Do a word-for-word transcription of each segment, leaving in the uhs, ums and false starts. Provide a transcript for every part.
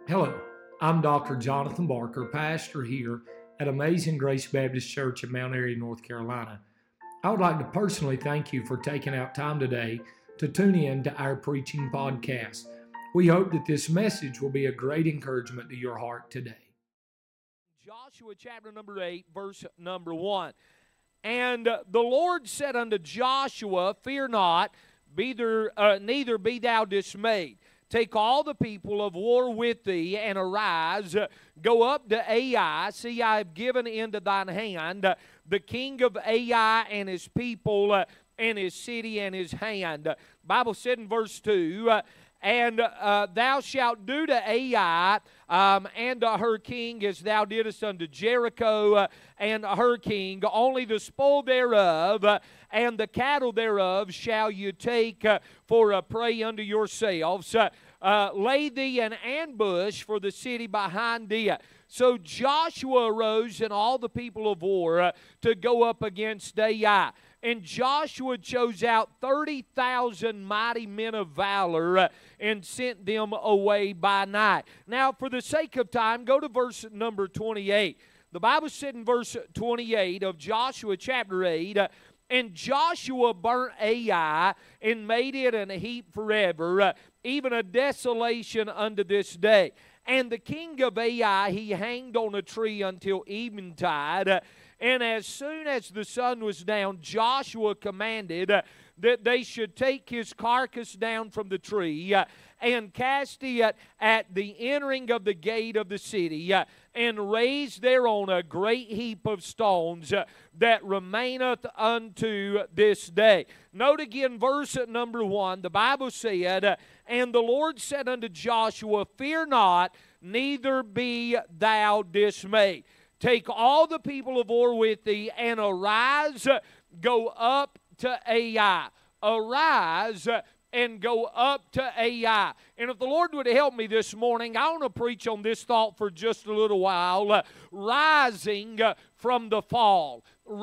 Hello, I'm Doctor Jonathan Barker, pastor here at Amazing Grace Baptist Church in Mount Airy, North Carolina. I would like to personally thank you for taking out time today to tune in to our preaching podcast. We hope that this message will be a great encouragement to your heart today. Joshua chapter number eight, verse number one. And uh, the Lord said unto Joshua, Fear not, be there, uh, neither be thou dismayed. Take all the people of war with thee, and arise, uh, go up to Ai. See, I have given into thine hand uh, the king of Ai and his people, uh, and his city and his hand. Uh, Bible said in verse two, uh, And uh, thou shalt do to Ai um, and to her king as thou didst unto Jericho uh, and her king. Only the spoil thereof uh, and the cattle thereof shall you take uh, for a prey unto yourselves. Uh, uh, lay thee an ambush for the city behind thee. So Joshua arose and all the people of war uh, to go up against Ai. And Joshua chose out thirty thousand mighty men of valor uh, and sent them away by night. Now, for the sake of time, go to verse number twenty-eight. The Bible said in verse twenty-eight of Joshua chapter eight, uh, And Joshua burnt Ai and made it an heap forever, uh, even a desolation unto this day. And the king of Ai he hanged on a tree until eventide. Uh, And as soon as the sun was down, Joshua commanded uh, that they should take his carcass down from the tree uh, and cast it at the entering of the gate of the city uh, and raise thereon a great heap of stones uh, that remaineth unto this day. Note again verse number one. The Bible said, uh, And the Lord said unto Joshua, Fear not, neither be thou dismayed. Take all the people of war with thee, and arise, go up to Ai. Arise and go up to Ai. And if the Lord would help me this morning, I want to preach on this thought for just a little while. Uh, rising uh, from the fall.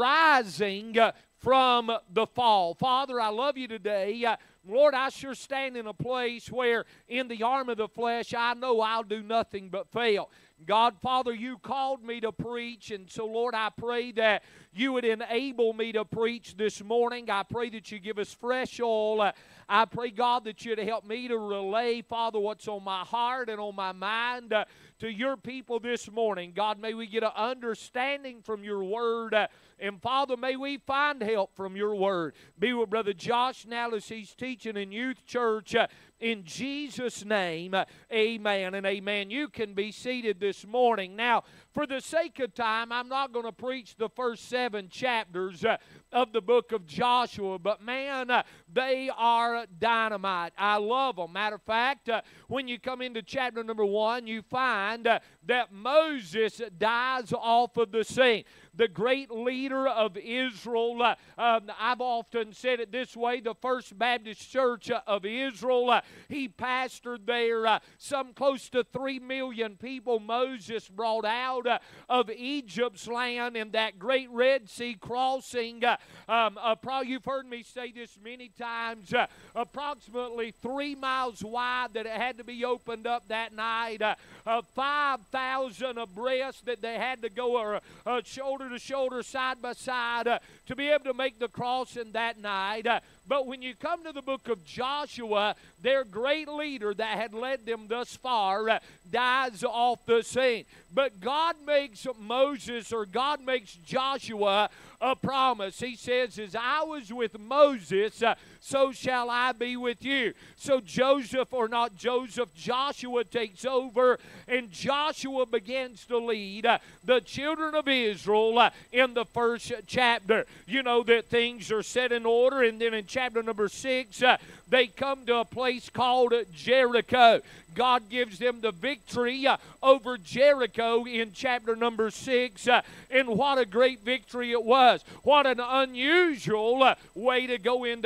Rising uh, from the fall. Father, I love you today. Uh, Lord, I sure stand in a place where in the arm of the flesh I know I'll do nothing but fail. God, Father, you called me to preach, and so, Lord, I pray that you would enable me to preach this morning. I pray that you give us fresh oil. Uh, I pray, God, that you'd help me to relay, Father, what's on my heart and on my mind uh, to your people this morning. God, may we get an understanding from your word, uh, and, Father, may we find help from your word. Be with Brother Josh now as he's teaching in youth church. Uh, In Jesus' name, uh, amen and amen. You can be seated this morning. Now, for the sake of time, I'm not going to preach the first seven chapters uh, of the book of Joshua, but man, uh, they are dynamite. I love them. Matter of fact, uh, when you come into chapter number one, you find uh, that Moses dies off of the scene. The great leader of Israel, uh, um, I've often said it this way, the First Baptist Church uh, of Israel, uh, he pastored there uh, some close to three million people Moses brought out uh, of Egypt's land in that great Red Sea crossing. Uh, um, uh, probably you've heard me say this many times, uh, approximately three miles wide that it had to be opened up that night, uh, uh, five thousand abreast that they had to go uh, uh, shoulder to shoulder, side by side, uh, to be able to make the crossing that night. Uh, but when you come to the book of Joshua, their great leader that had led them thus far uh, dies off the scene. But God makes Moses, or God makes Joshua, a promise. He says, as I was with Moses, uh, so shall I be with you. So Joseph, or not Joseph, Joshua takes over, and Joshua begins to lead uh, the children of Israel uh, in the first chapter. You know that things are set in order, and then in chapter number six, uh, they come to a place called Jericho. God gives them the victory uh, over Jericho in chapter number six, uh, and what a great victory it was. What an unusual uh, way to go into battle.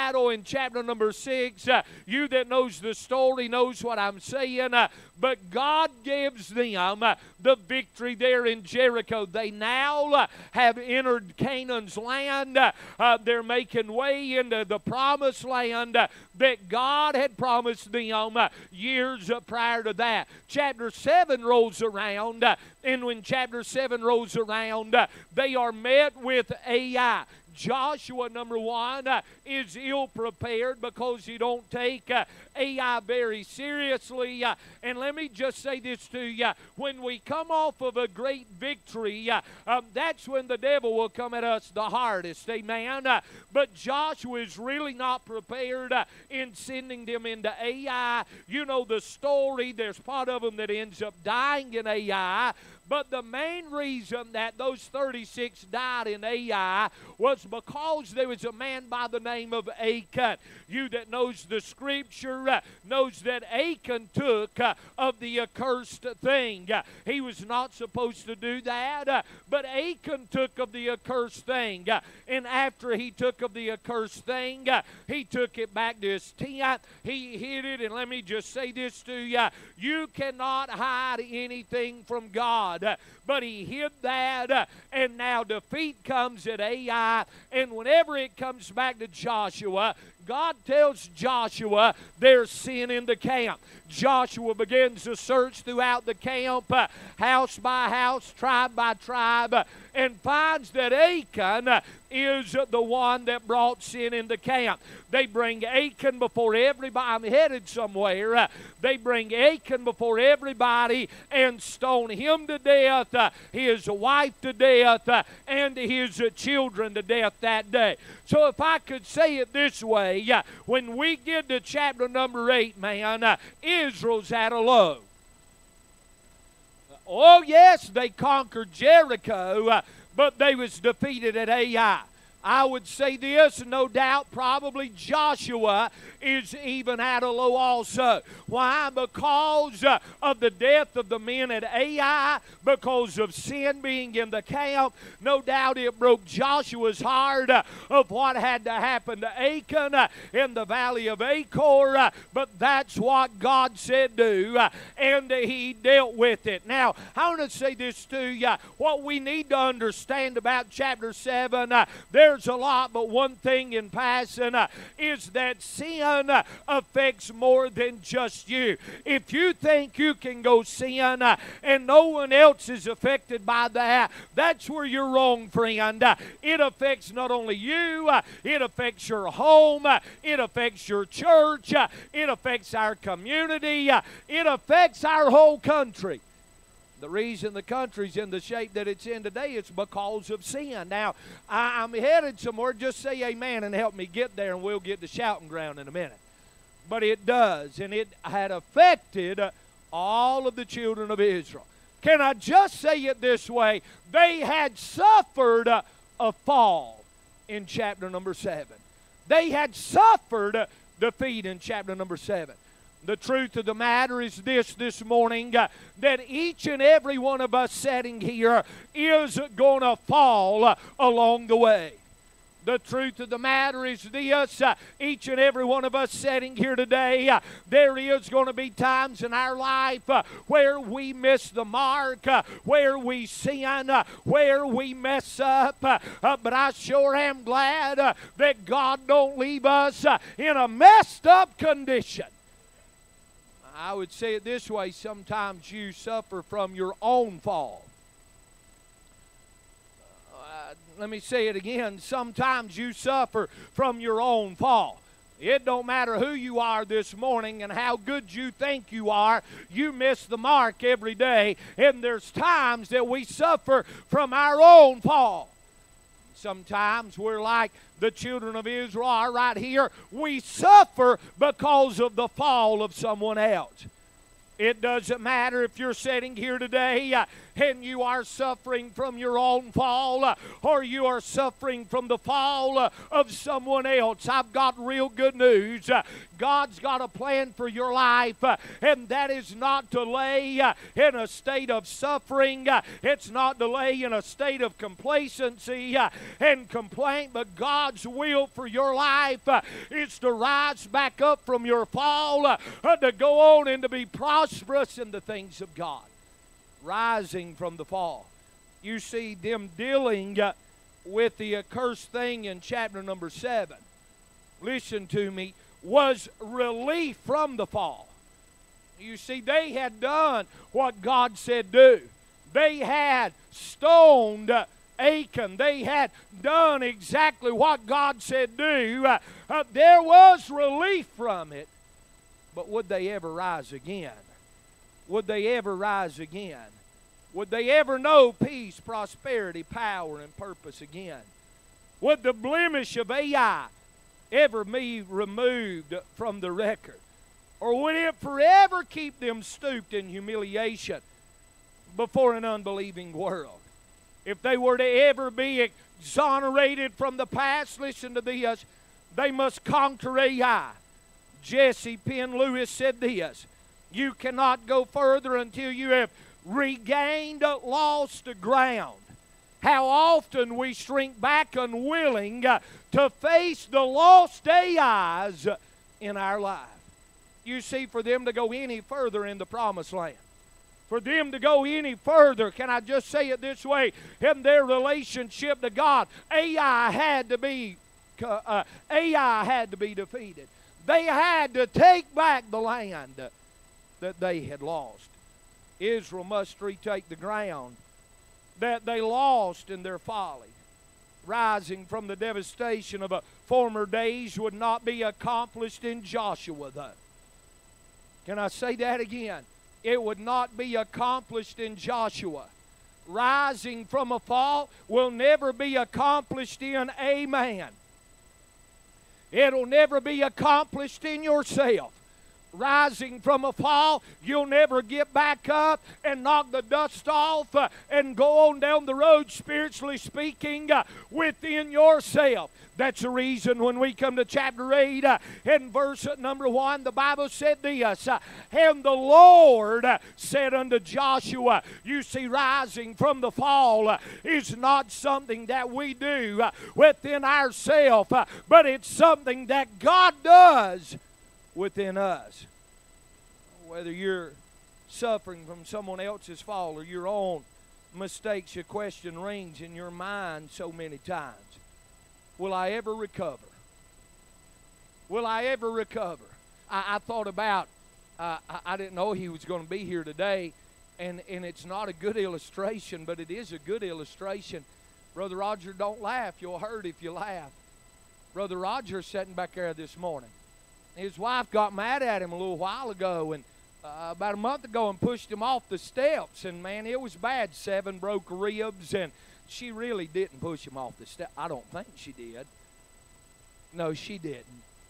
battle in chapter number six. Uh, you that knows the story knows what I'm saying. Uh, but God gives them uh, the victory there in Jericho. They now uh, have entered Canaan's land. Uh, uh, they're making way into the promised land uh, that God had promised them uh, years uh, prior to that. Chapter seven rolls around, uh, and when chapter seven rolls around, uh, they are met with Ai. Joshua, number one, uh, is ill-prepared because he don't take uh, Ai very seriously. Uh, and let me just say this to you. When we come off of a great victory, uh, um, that's when the devil will come at us the hardest. Amen? Uh, but Joshua is really not prepared uh, in sending them into Ai. You know the story. There's part of them that ends up dying in Ai. But the main reason that those thirty-six died in Ai was because there was a man by the name of Achan. You that knows the scripture uh, knows that Achan took uh, of the accursed thing. Uh, he was not supposed to do that, uh, but Achan took of the accursed thing. Uh, and after he took of the accursed thing, uh, he took it back to his tent. He hid it, and let me just say this to you. You cannot hide anything from God. Uh, but he hid that, uh, and now defeat comes at Ai, and whenever it comes back to Joshua, God tells Joshua there's sin in the camp. Joshua begins to search throughout the camp, uh, house by house, tribe by tribe, uh, and finds that Achan uh, is uh, the one that brought sin in the camp. They bring Achan before everybody. I'm headed somewhere. Uh, they bring Achan before everybody and stone him to death, uh, his wife to death, uh, and his uh, children to death that day. So if I could say it this way, uh, when we get to chapter number eight, man, uh, Israel's at a low. Oh, yes, they conquered Jericho, uh, but they was defeated at Ai. I would say this, no doubt, probably Joshua is even at a low also. Why? Because uh, of the death of the men at Ai, because of sin being in the camp. No doubt it broke Joshua's heart uh, of what had to happen to Achan uh, in the valley of Achor, uh, but that's what God said do, uh, and uh, he dealt with it. Now, I want to say this to you. What we need to understand about chapter seven, uh, there There's a lot, but one thing in passing uh, is that sin uh, affects more than just you. If you think you can go sin uh, and no one else is affected by that, that's where you're wrong, friend. Uh, it affects not only you, uh, it affects your home, uh, it affects your church, uh, it affects our community, uh, it affects our whole country. The reason the country's in the shape that it's in today is because of sin. Now, I, I'm headed somewhere. Just say amen and help me get there, and we'll get to shouting ground in a minute. But it does, and it had affected uh, all of the children of Israel. Can I just say it this way? They had suffered uh, a fall in chapter number seven. They had suffered uh, defeat in chapter number seven. The truth of the matter is this this morning, uh, that each and every one of us sitting here is going to fall uh, along the way. The truth of the matter is this, uh, each and every one of us sitting here today, uh, there is going to be times in our life uh, where we miss the mark, uh, where we sin, uh, where we mess up. Uh, uh, but I sure am glad uh, that God don't leave us uh, in a messed up condition. I would say it this way, sometimes you suffer from your own fall. Uh, let me say it again, sometimes you suffer from your own fall. It don't matter who you are this morning and how good you think you are, you miss the mark every day, and there's times that we suffer from our own fall. Sometimes we're like the children of Israel are right here. We suffer because of the fall of someone else. It doesn't matter if you're sitting here today uh, and you are suffering from your own fall uh, or you are suffering from the fall uh, of someone else. I've got real good news. Uh, God's got a plan for your life, uh, and that is not to lay uh, in a state of suffering. Uh, it's not to lay in a state of complacency uh, and complaint, but God's will for your life uh, is to rise back up from your fall, uh, uh, to go on and to be prosperous in the things of God. Rising from the fall. You see them dealing uh, with the accursed thing in chapter number seven. Listen to me. Was relief from the fall. You see, they had done what God said do. They had stoned uh, Achan. They had done exactly what God said do. Uh, uh, there was relief from it. But would they ever rise again? Would they ever rise again? Would they ever know peace, prosperity, power, and purpose again? Would the blemish of Ai ever be removed from the record? Or would it forever keep them stooped in humiliation before an unbelieving world? If they were to ever be exonerated from the past, listen to this, they must conquer Ai. Jesse Penn Lewis said this, you cannot go further until you have regained lost ground. How often we shrink back unwilling uh, to face the lost Ai's in our life. You see, for them to go any further in the promised land, for them to go any further, can I just say it this way, in their relationship to God, Ai had to be uh, Ai had to be defeated. They had to take back the land that they had lost. Israel must retake the ground that they lost in their folly. Rising from the devastation of a former days would not be accomplished in Joshua, though. Can I say that again? It would not be accomplished in Joshua. Rising from a fall will never be accomplished in a man. It'll never be accomplished in yourself. Rising from a fall, you'll never get back up and knock the dust off uh, and go on down the road, spiritually speaking, uh, within yourself. That's the reason when we come to chapter eight, uh, in verse number one, the Bible said this, uh, and the Lord uh, said unto Joshua, you see, rising from the fall uh, is not something that we do uh, within ourselves, uh, but it's something that God does within us. Whether you're suffering from someone else's fall or your own mistakes, your question rings in your mind so many times. Will I ever recover? Will I ever recover? I, I thought about, uh, I, I didn't know he was going to be here today, and, and it's not a good illustration, but it is a good illustration. Brother Roger, don't laugh. You'll hurt if you laugh. Brother Roger's sitting back there this morning. His wife got mad at him a little while ago, and uh, about a month ago, and pushed him off the steps. And man, it was bad. Seven broke ribs, and she really didn't push him off the steps. I don't think she did. No, she didn't.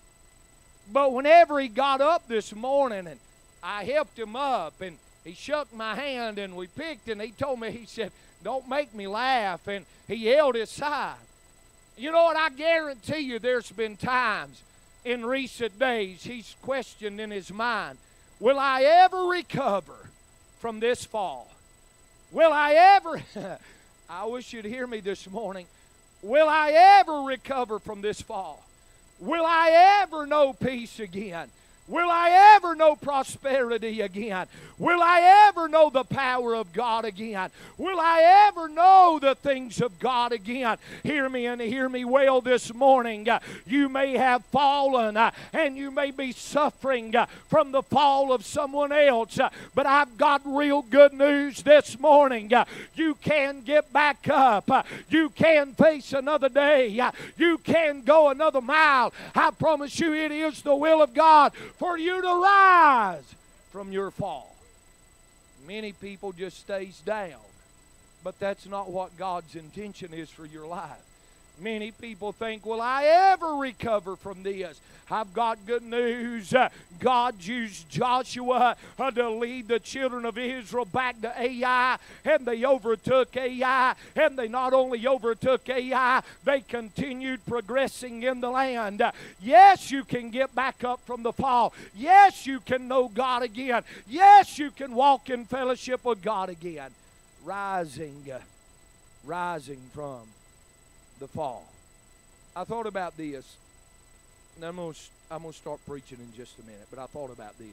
But whenever he got up this morning, and I helped him up, and he shook my hand, and we picked, and he told me, he said, "Don't make me laugh," and he held his side. You know what? I guarantee you, there's been times in recent days, he's questioned in his mind, will I ever recover from this fall? Will I ever, I wish you'd hear me this morning, will I ever recover from this fall? Will I ever know peace again? Will I ever know prosperity again? Will I ever know the power of God again? Will I ever know the things of God again? Hear me and hear me well this morning. Uh, you may have fallen uh, and you may be suffering uh, from the fall of someone else, uh, but I've got real good news this morning. Uh, you can get back up. Uh, you can face another day. Uh, you can go another mile. I promise you, it is the will of God for you to rise from your fall. Many people just stays down, but that's not what God's intention is for your life. Many people think, will I ever recover from this? I've got good news. Uh, God used Joshua uh, to lead the children of Israel back to Ai, and they overtook Ai, and they not only overtook Ai, they continued progressing in the land. Uh, yes, you can get back up from the fall. Yes, you can know God again. Yes, you can walk in fellowship with God again. Rising, uh, rising from the fall. I thought about this, and I'm going to I'm going to start preaching in just a minute, but I thought about this.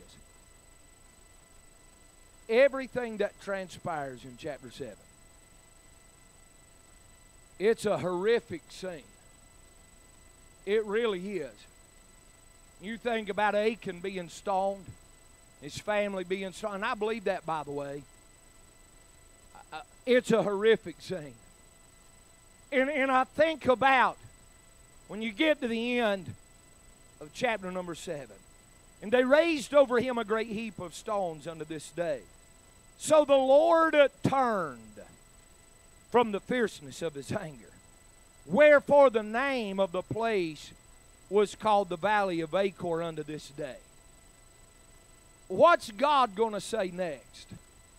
Everything that transpires in chapter seven, it's a horrific scene. It really is. You think about Achan being stoned, his family being stoned, and I believe that, by the way. Uh, it's a horrific scene. And, and I think about when you get to the end of chapter number seven, and they raised over him a great heap of stones unto this day. So the Lord turned from the fierceness of his anger. Wherefore the name of the place was called the Valley of Achor unto this day. What's God going to say next?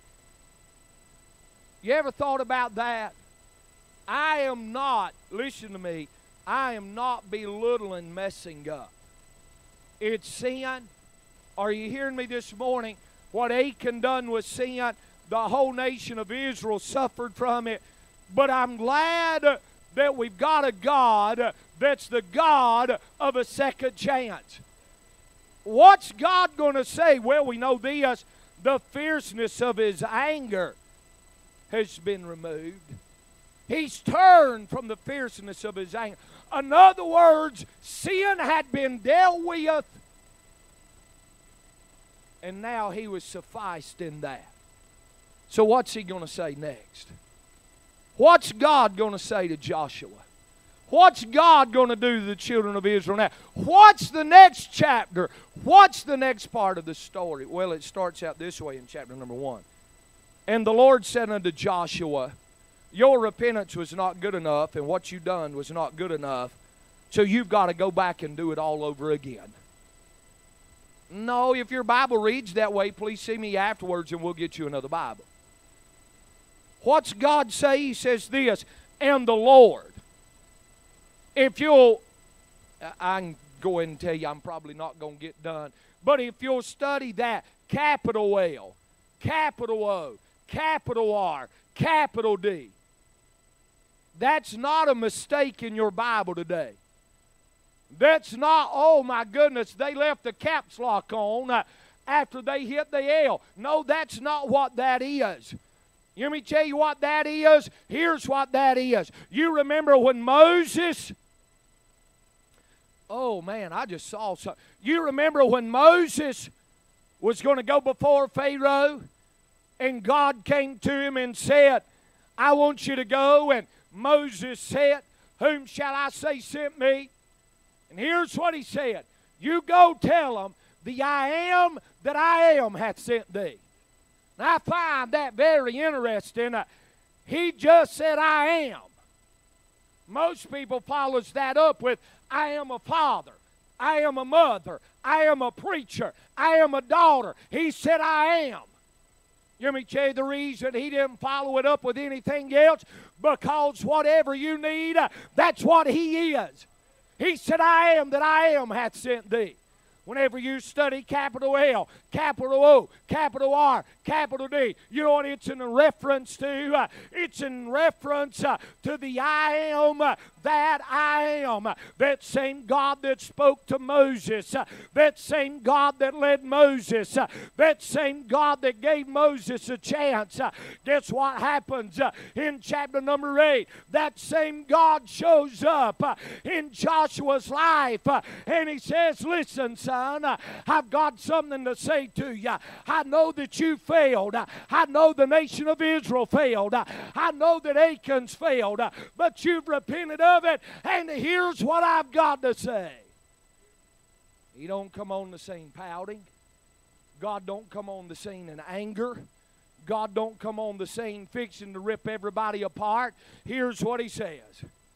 You ever thought about that? I am not, listen to me, I am not belittling messing up. It's sin. Are you hearing me this morning? What Achan done was sin. The whole nation of Israel suffered from it. But I'm glad that we've got a God that's the God of a second chance. What's God going to say? Well, we know this. The fierceness of his anger has been removed. He's turned from the fierceness of his anger. In other words, sin had been dealt with, and now he was sufficed in that. So what's he going to say next? What's God going to say to Joshua? What's God going to do to the children of Israel now? What's the next chapter? What's the next part of the story? Well, it starts out this way in chapter number one. And the Lord said unto Joshua, your repentance was not good enough, and what you done was not good enough, so you've got to go back and do it all over again. No, if your Bible reads that way, please see me afterwards and we'll get you another Bible. What's God say? He says this, and the Lord. If you'll, I can go ahead and tell you I'm probably not going to get done, but if you'll study that, capital L, capital O, capital R, capital D, that's not a mistake in your Bible today. That's not, oh my goodness, they left the caps lock on uh, after they hit the L. No, that's not what that is. Let me tell you what that is. Here's what that is. You remember when Moses, oh man, I just saw something. You remember when Moses was going to go before Pharaoh, and God came to him and said, I want you to go, and Moses said, whom shall I say sent me? And here's what he said. You go tell them, the I am that I am hath sent thee. And I find that very interesting. Uh, he just said, I am. Most people follows that up with, I am a father. I am a mother. I am a preacher. I am a daughter. He said, I am. Let me tell you the reason he didn't follow it up with anything else, because whatever you need, uh, that's what he is. He said, I am that I am hath sent thee. Whenever you study capital L, capital O, capital R, capital D, you know what it's in reference to? Uh, it's in reference uh, to the I am uh, that I am. That same God that spoke to Moses, uh, that same God that led Moses, uh, that same God that gave Moses a chance. Uh, guess what happens uh, in chapter number eight? That same God shows up uh, in Joshua's life, uh, and he says, listen, son, Uh, I've got something to say to you. I know that you failed. I know the nation of Israel failed. I know that Achan's failed. But you've repented of it, and here's what I've got to say. He don't come on the scene pouting. God don't come on the scene in anger. God don't come on the scene fixing to rip everybody apart. Here's what he says.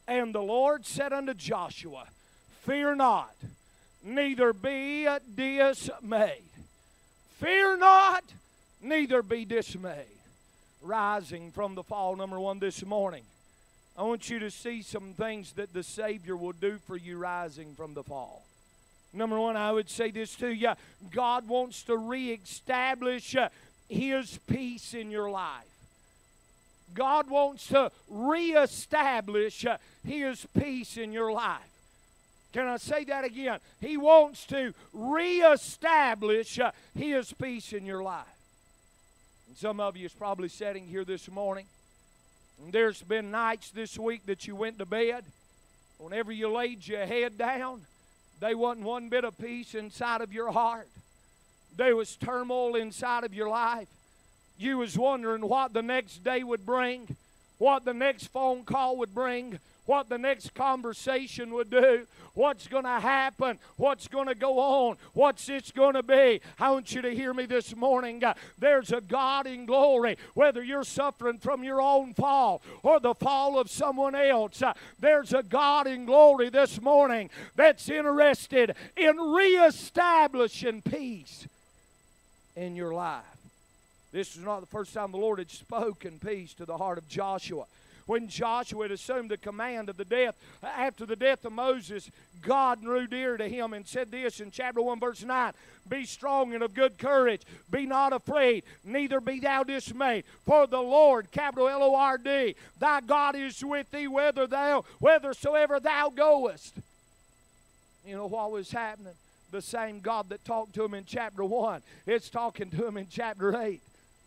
And the Lord said unto Joshua, Fear not, neither be dismayed. Fear not, neither be dismayed. Rising from the fall, number one this morning, I want you to see some things that the Savior will do for you rising from the fall. Number one, I would say this to you. God wants to reestablish uh, His peace in your life. God wants to reestablish uh, His peace in your life. Can I say that again? He wants to reestablish uh, His peace in your life. And some of you is probably sitting here this morning, and there's been nights this week that you went to bed. Whenever you laid your head down, there wasn't one bit of peace inside of your heart. There was turmoil inside of your life. You was wondering what the next day would bring, what the next phone call would bring, what the next conversation would do, what's going to happen, what's going to go on, what's this going to be. I want you to hear me this morning. Uh, there's a God in glory, whether you're suffering from your own fall or the fall of someone else. Uh, there's a God in glory this morning that's interested in reestablishing peace in your life. This is not the first time the Lord had spoken peace to the heart of Joshua. When Joshua had assumed the command of the death, after the death of Moses, God drew near to him and said this in chapter one, verse nine, Be strong and of good courage. Be not afraid, neither be thou dismayed. For the Lord, capital L O R D, thy God is with thee, whether thou, whithersoever thou goest. You know what was happening? The same God that talked to him in chapter one, it's talking to him in chapter eight.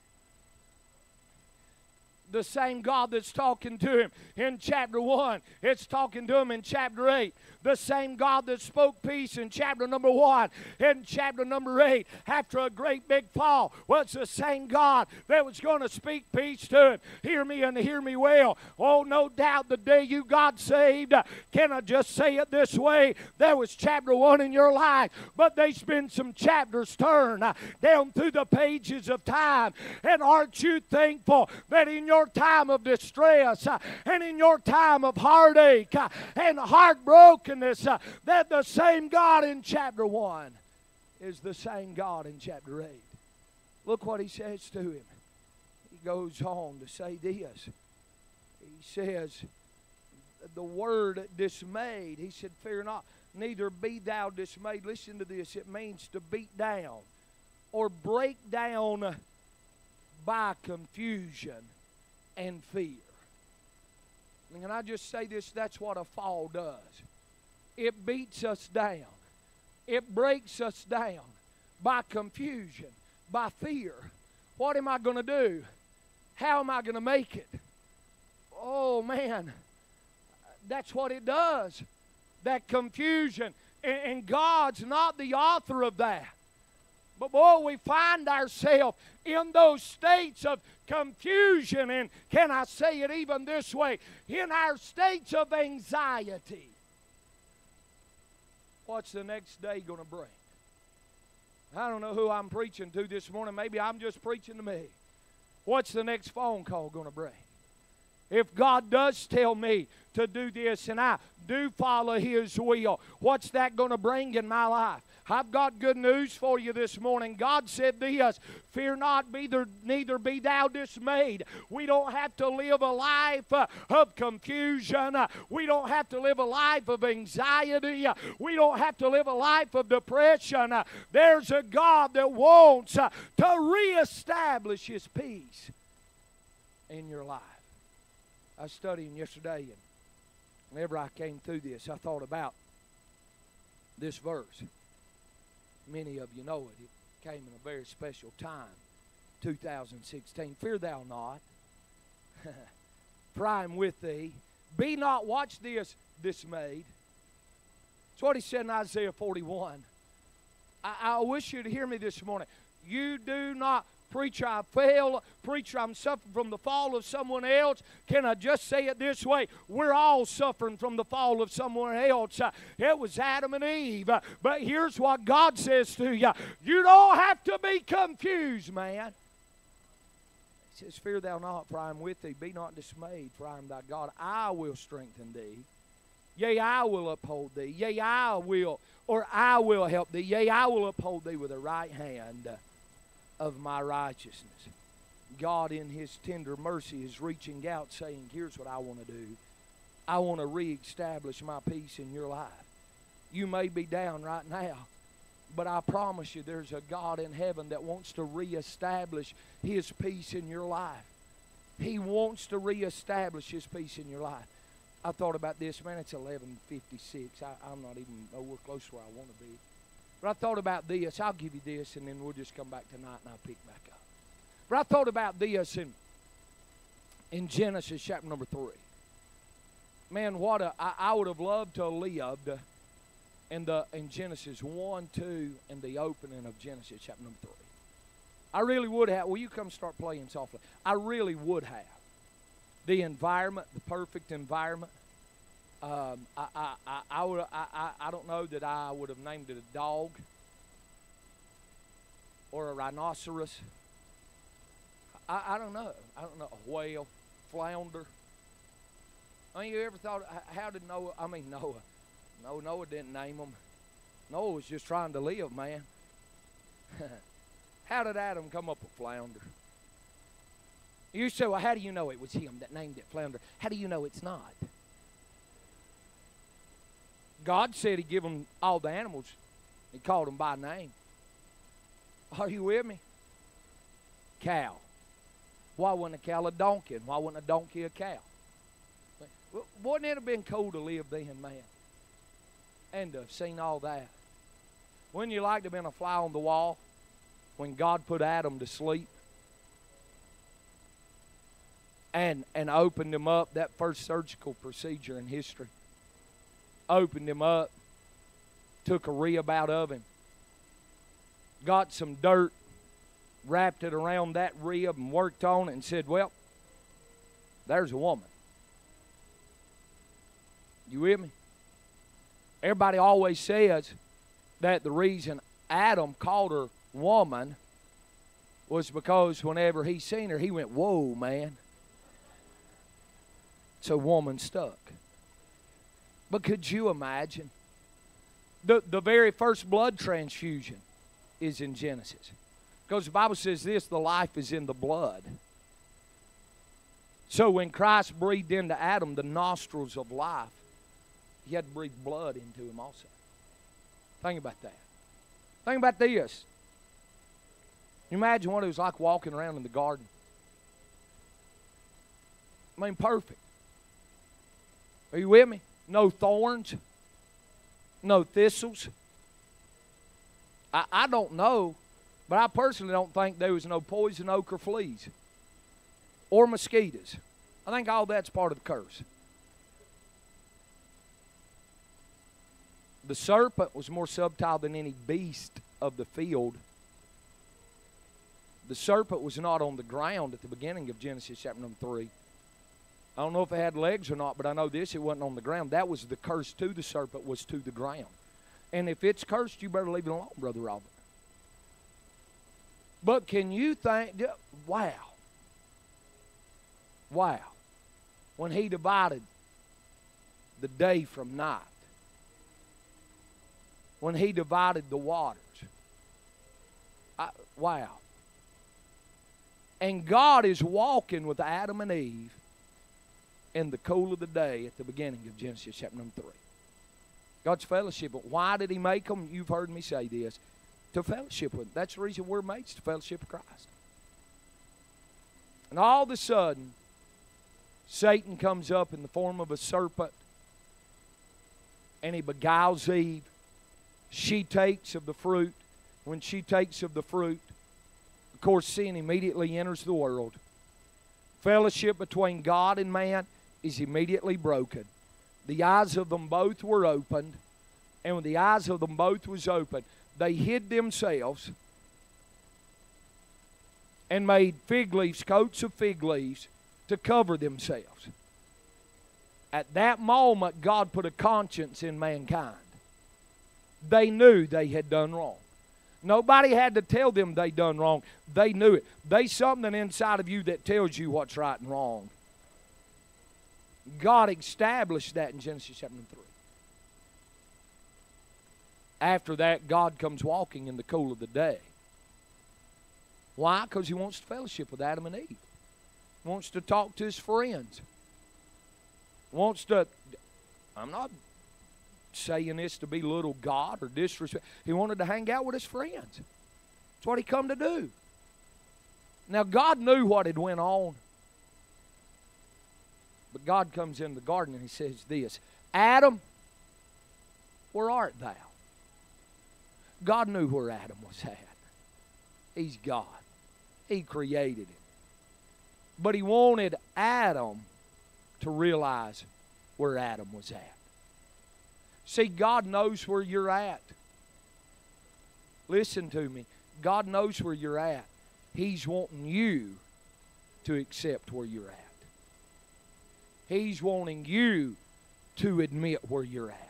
The same God that's talking to him in chapter one, it's talking to him in chapter eight. The same God that spoke peace in chapter number one, in chapter number eight, after a great big fall, was the same God that was going to speak peace to him. Hear me and hear me well. Oh, no doubt the day you got saved, can I just say it this way? There was chapter one in your life, but there's been some chapters turned down through the pages of time. And aren't you thankful that in your time of distress uh, and in your time of heartache uh, and heartbrokenness, uh, that the same God in chapter one is the same God in chapter eight. Look what he says to him. He goes on to say this. He says, the word dismayed, he said, fear not, neither be thou dismayed. Listen to this. It means to beat down or break down by confusion and fear. And can I just say this? That's what a fall does. It beats us down. It breaks us down by confusion, by fear. What am I going to do? How am I going to make it? Oh, man. That's what it does. That confusion. And God's not the author of that. But boy, we find ourselves in those states of confusion, and can I say it even this way, in our states of anxiety. What's the next day going to bring? I don't know who I'm preaching to this morning. Maybe I'm just preaching to me. What's the next phone call going to bring? If God does tell me to do this and I do follow His will, what's that going to bring in my life? I've got good news for you this morning. God said this, fear not, neither, neither be thou dismayed. We don't have to live a life uh, of confusion. Uh, we don't have to live a life of anxiety. Uh, we don't have to live a life of depression. Uh, there's a God that wants uh, to reestablish His peace in your life. I was studying yesterday, and whenever I came through this, I thought about this verse. Many of you know it. It came in a very special time, two thousand sixteen. Fear thou not, for I am with thee. Be not, watch this, dismayed. That's what he said in Isaiah forty-one. I, I wish you to hear me this morning. You do not, preacher, I fail. Preacher, I'm suffering from the fall of someone else. Can I just say it this way? We're all suffering from the fall of someone else. Uh, it was Adam and Eve. Uh, but here's what God says to you. You don't have to be confused, man. He says, fear thou not, for I am with thee. Be not dismayed, for I am thy God. I will strengthen thee. Yea, I will uphold thee. Yea, I will, or I will help thee. Yea, I will uphold thee with the right hand of my righteousness. God, in His tender mercy, is reaching out, saying, here's what I want to do. I want to reestablish my peace in your life. You may be down right now, but I promise you there's a God in heaven that wants to reestablish His peace in your life. He wants to reestablish His peace in your life. I thought about this, man, it's eleven fifty-six. I, I'm not even nowhere close to where I want to be. But I thought about this. I'll give you this, and then we'll just come back tonight and I'll pick back up. But I thought about this in, in Genesis chapter number three. Man, what a, I, I would have loved to have lived in, the, in Genesis one, two, and the opening of Genesis chapter number three. I really would have. Will you come start playing softly? I really would have. The environment, the perfect environment. Um, I, I, I, I, would, I, I, I don't know that I would have named it a dog or a rhinoceros. I, I don't know. I don't know. A whale, flounder. I mean, you ever thought, how did Noah, I mean, Noah. No, Noah didn't name them. Noah was just trying to live, man. How did Adam come up with flounder? You say, well, how do you know it was him that named it flounder? How do you know it's not? God said He gave them all the animals. He called them by name. Are you with me? Cow. Why wasn't a cow a donkey? And why wasn't a donkey a cow? Wouldn't it have been cool to live then, man? And to have seen all that. Wouldn't you like to have been a fly on the wall when God put Adam to sleep? And, and opened him up, that first surgical procedure in history. Opened him up, took a rib out of him, got some dirt, wrapped it around that rib and worked on it and said, well, there's a woman. You with me? Everybody always says that the reason Adam called her woman was because whenever he seen her, he went, whoa, man. So woman stuck. But could you imagine? The, the very first blood transfusion is in Genesis. Because the Bible says this, the life is in the blood. So when Christ breathed into Adam the nostrils of life, He had to breathe blood into him also. Think about that. Think about this. You imagine what it was like walking around in the garden. I mean, perfect. Are you with me? No thorns. No thistles. I, I don't know, but I personally don't think there was no poison oak or fleas. Or mosquitoes. I think all that's part of the curse. The serpent was more subtle than any beast of the field. The serpent was not on the ground at the beginning of Genesis chapter number three. I don't know if it had legs or not, but I know this, it wasn't on the ground. That was the curse to the serpent, was to the ground. And if it's cursed, you better leave it alone, Brother Robert. But can you think, wow. Wow. When He divided the day from night. When He divided the waters. I, wow. And God is walking with Adam and Eve in the cool of the day at the beginning of Genesis chapter number three. God's fellowship. But why did He make them? You've heard me say this. To fellowship with Him. That's the reason we're mates, to fellowship with Christ. And all of a sudden, Satan comes up in the form of a serpent and he beguiles Eve. She takes of the fruit. When she takes of the fruit, of course, sin immediately enters the world. Fellowship between God and man is immediately broken. The eyes of them both were opened, and when the eyes of them both was opened, they hid themselves and made fig leaves, coats of fig leaves, to cover themselves. At that moment, God put a conscience in mankind. They knew they had done wrong. Nobody had to tell them they done wrong. They knew it. There's something inside of you that tells you what's right and wrong. God established that in Genesis chapter three. After that, God comes walking in the cool of the day. Why? Because he wants to fellowship with Adam and Eve. He wants to talk to his friends. Wants to, I'm not saying this to be little God or disrespect. He wanted to hang out with his friends. That's what he come to do. Now, God knew what had went on. But God comes in the garden and he says this, Adam, where art thou? God knew where Adam was at. He's God. He created him. But he wanted Adam to realize where Adam was at. See, God knows where you're at. Listen to me. God knows where you're at. He's wanting you to accept where you're at. He's wanting you to admit where you're at.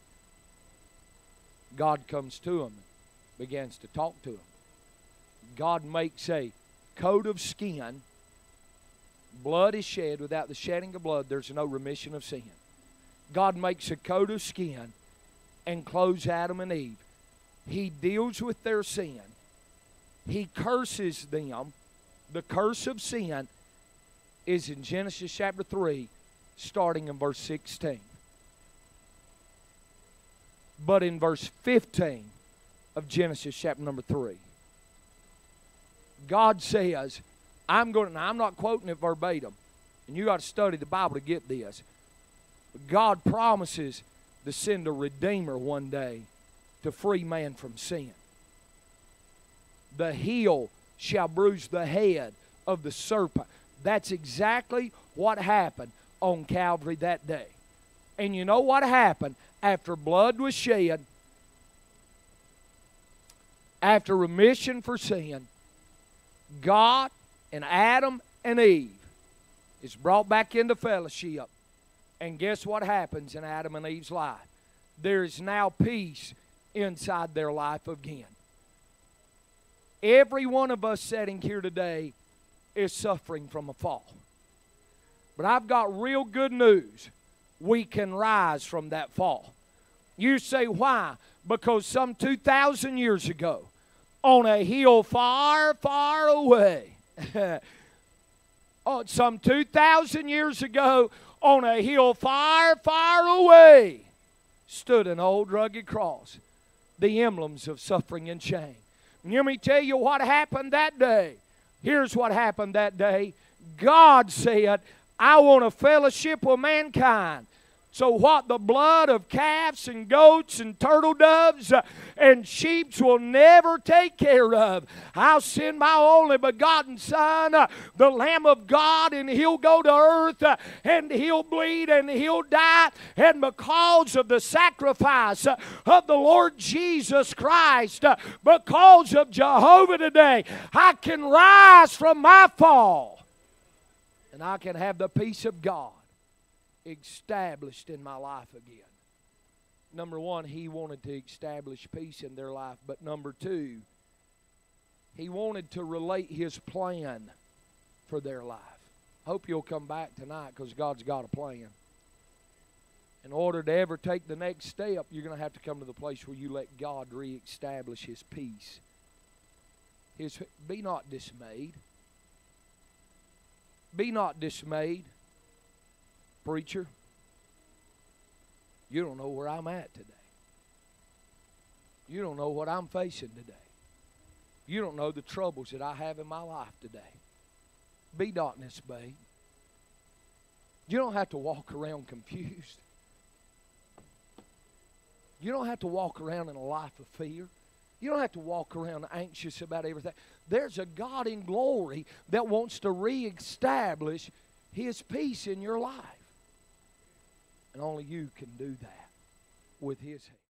God comes to him and begins to talk to him. God makes a coat of skin. Blood is shed. Without the shedding of blood, there's no remission of sin. God makes a coat of skin and clothes Adam and Eve. He deals with their sin. He curses them. The curse of sin is in Genesis chapter three, starting in verse sixteen. But in verse fifteen of Genesis chapter number three, God says, I'm going to, now I'm not quoting it verbatim, and you got to study the Bible to get this. But God promises to send a Redeemer one day to free man from sin. The heel shall bruise the head of the serpent. That's exactly what happened on Calvary that day. And you know what happened after blood was shed, after remission for sin? God and Adam and Eve is brought back into fellowship. And guess what happens in Adam and Eve's life? There is now peace inside their life again. Every one of us sitting here today is suffering from a fall. But I've got real good news. We can rise from that fall. You say, why? Because some two thousand years ago, on a hill far, far away, oh, some two thousand years ago, on a hill far, far away, stood an old rugged cross, the emblems of suffering and shame. And let me tell you what happened that day. Here's what happened that day. God said, I want a fellowship with mankind. So what the blood of calves and goats and turtle doves uh, and sheep will never take care of, I'll send my only begotten Son, uh, the Lamb of God, and He'll go to earth uh, and He'll bleed and He'll die. And because of the sacrifice uh, of the Lord Jesus Christ, uh, because of Jehovah today, I can rise from my fall and I can have the peace of God established in my life again. Number one, He wanted to establish peace in their life. But number two, He wanted to relate His plan for their life. Hope you'll come back tonight, because God's got a plan. In order to ever take the next step, you're going to have to come to the place where you let God reestablish His peace. His, be not dismayed. Be not dismayed. Preacher, you don't know where I'm at today. You don't know what I'm facing today. You don't know the troubles that I have in my life today. Be not dismayed. You don't have to walk around confused. You don't have to walk around in a life of fear. You don't have to walk around anxious about everything. There's a God in glory that wants to reestablish His peace in your life. And only you can do that with His help.